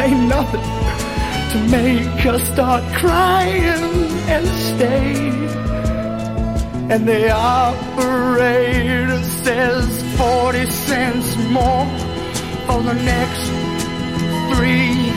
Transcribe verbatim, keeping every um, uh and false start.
say nothing to make us start crying and stay. And the operator says forty cents more for the next three